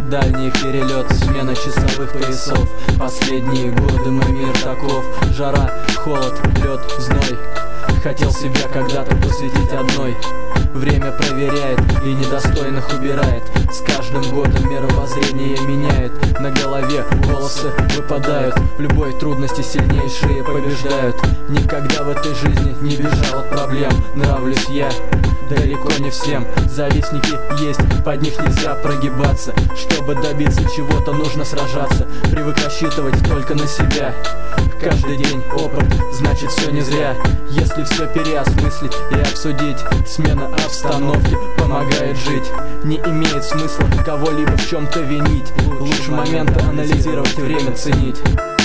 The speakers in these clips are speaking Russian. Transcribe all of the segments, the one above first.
дальние перелеты, смена часовых поясов. Последние годы мой мир таков: жара, холод, лед, зной. Хотел себя когда-то посвятить одной. Время проверяет и недостойных убирает. С каждым годом мировоззрение меняет. На голове волосы выпадают. В любой трудности сильнейшие побеждают. Никогда в этой жизни не бежал от проблем. Нравлюсь я далеко не всем. Завистники есть, под них нельзя прогибаться. Чтобы добиться чего-то, нужно сражаться. Привык рассчитывать только на себя. Каждый день опыт, значит все не зря. Если все переосмыслить и обсудить, смена обстановки помогает жить. Не имеет смысла кого-либо в чем-то винить. Лучше моменты анализировать и время ценить.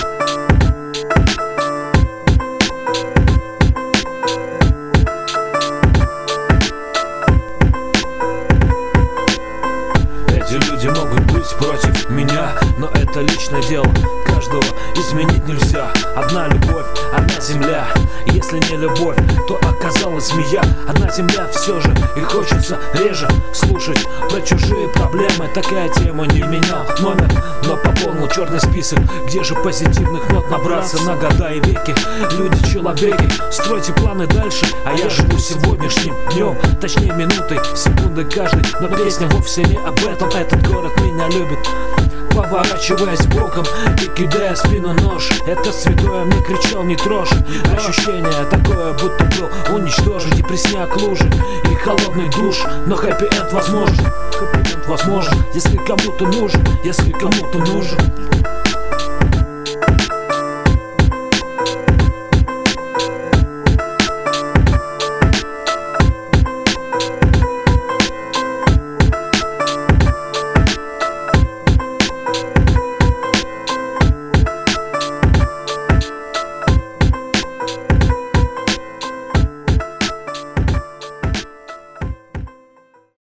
Эти люди могут быть против меня, но это личное дело каждого, изменить нельзя. Одна любовь, одна земля. Если не любовь, то оказалась змея. Одна земля все же, и хочется реже слушать про чужие проблемы. Такая тема, не менял номер, но пополнил черный список. Где же позитивных нот набраться на года и веки? Люди, человеки, стройте планы дальше, а я живу сегодняшним днем, точнее минутой, секундой каждой. Но песня вовсе не об этом. Этот город меня любит, поворачиваясь боком и кидая в спину нож. Это святое, мне кричал не трожь. Ощущение такое, будто был уничтожен. Депресняк, лужи и холодный душ. Но хэппи-энд возможен, хэппи-энд возможен, если кому-то нужен, если кому-то нужен.